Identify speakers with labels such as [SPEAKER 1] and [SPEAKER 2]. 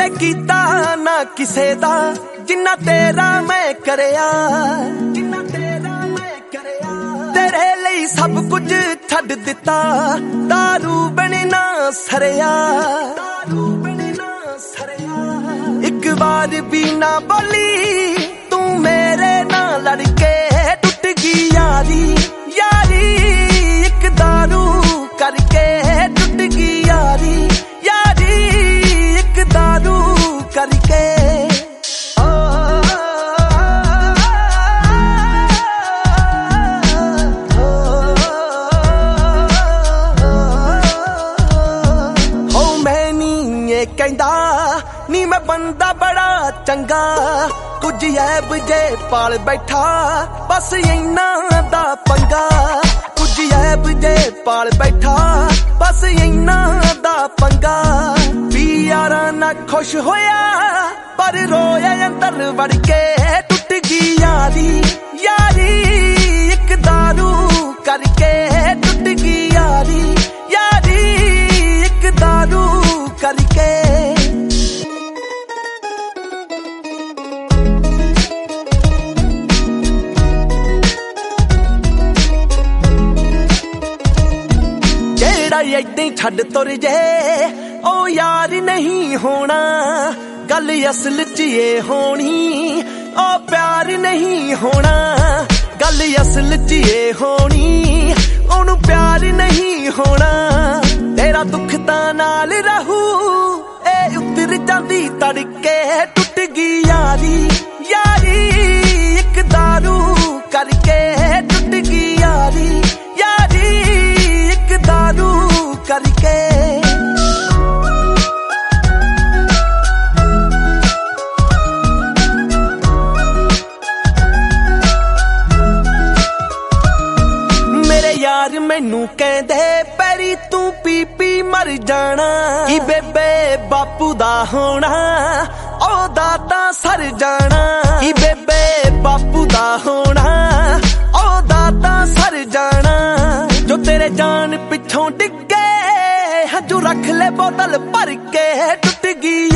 [SPEAKER 1] ਤੇ ਕੀਤਾ ਨਾ ਕਿਸੇ ਦਾ ਜਿੰਨਾ ਤੇਰਾ ਮੈਂ ਕਰਿਆ, ਜਿੰਨਾ ਤੇਰਾ ਮੈਂ ਕਰਿਆ। ਤੇਰੇ ਲਈ ਸਭ ਕੁਝ ਛੱਡ ਦਿੱਤਾ, ਦਾਰੂ ਬਣੇ ਨਾ ਸਰਿਆ, ਦਾਰੂ ਬਣੇ ਨਾ ਸਰਿਆ। ਇੱਕ ਵਾਰ ਵੀ ਨਾ ਬੋਲੀ ਤੂੰ ਮੇਰੇ ਨਾਲ ਲੜ ਕੇ, ਟੁੱਟ ਗਈ ਯਾਰੀ ਯਾਰੀ ਇੱਕ ਦਾਰੂ ਕਰਕੇ, ਟੁੱਟ ਗਈ ਯਾਰੀ ਯਾਰੀ ਇੱਕ ਦਾਰੂ ਕਰਕੇ। ਹੋ ਮੈਂ ਨੀ ਇਹ ਕਹਿੰਦਾ ਨੀ ਮੈਂ ਬੰਦਾ ਬੜਾ ਚੰਗਾ, ਕੁਝ ਐਬ ਜੇ ਪਾਲ ਬੈਠਾ ਬਸ ਇੰਨਾ ਦਾ ਪੰਗਾ, ਕੁਝ ਐਬ ਜੇ ਪਾਲ ਬੈਠਾ ਬਸ ਇੰਨਾ ਦਾ ਪੰਗਾ। ਵੀ ਯਾਰਾਂ ਨਾਲ ਖੁਸ਼ ਹੋਇਆ ਪਰ ਰੋਇਆ ਅੰਦਰ ਵੜ ਕੇ, ਟੁੱਟ ਗਈ ਯਾਰੀ ਯਾਰੀ ਇੱਕ ਦਾਰੂ ਕਰਕੇ, ਟੁੱਟ ਗਈ ਯਾਰੀ ਯਾਰੀ ਇੱਕ ਦਾਰੂ ਕਰਕੇ। ਏਦਾਂ ਹੀ ਛੱਡ ਤੁਰ ਜੇ ਉਹ ਯਾਰ ਨਹੀਂ ਹੋਣਾ, ਗੱਲ ਅਸਲ 'ਚ ਇਹ ਹੋਣੀ ਉਹ ਪਿਆਰ ਨਹੀਂ ਹੋਣਾ, ਗੱਲ ਅਸਲ 'ਚ ਇਹ ਹੋਣੀ ਉਹਨੂੰ ਪਿਆਰ ਨਹੀਂ ਹੋਣਾ। ਤੇਰਾ ਦੁੱਖ ਤਾਂ ਨਾਲ ਰਹੂ ਇਹ ਉਤਰ ਜਾਂਦੀ ਤੜਕੇ, ਟੁੱਟ ਗਈ ਯਾਰੀ ਯਾਰੀ ਇੱਕ ਦਾਰੂ ਕਰਕੇ, ਟੁੱਟ ਗਈ ਯਾਰੀ ਯਾਰੀ ਇੱਕ ਦਾਰੂ ਕਰਕੇ। ਮੇਰੇ ਯਾਰ ਮੈਨੂੰ ਕਹਿੰਦੇ ਪੈਰੀ ਤੂੰ ਪੀ ਪੀ ਮਰ ਜਾਣਾ, ਕੀ ਬੇਬੇ ਬਾਪੂ ਦਾ ਹੋਣਾ ਉਹਦਾ ਤਾਂ ਸਰ ਜਾਣਾ, ਕੀ ਬੇਬੇ ਬਾਪੂ ਦਾ ਹੋਣਾ ਉਹਦਾ ਤਾਂ ਸਰ ਜਾਣਾ। ਜੋ ਤੇਰੇ ਜਾਨ ਪਿੱਛੋਂ ਡਿੱਗੇ ਹੰਝੂ ਰੱਖ ਲੈ ਬੋਤਲ ਭਰ ਕੇ, ਟੁੱਟ ਗਈ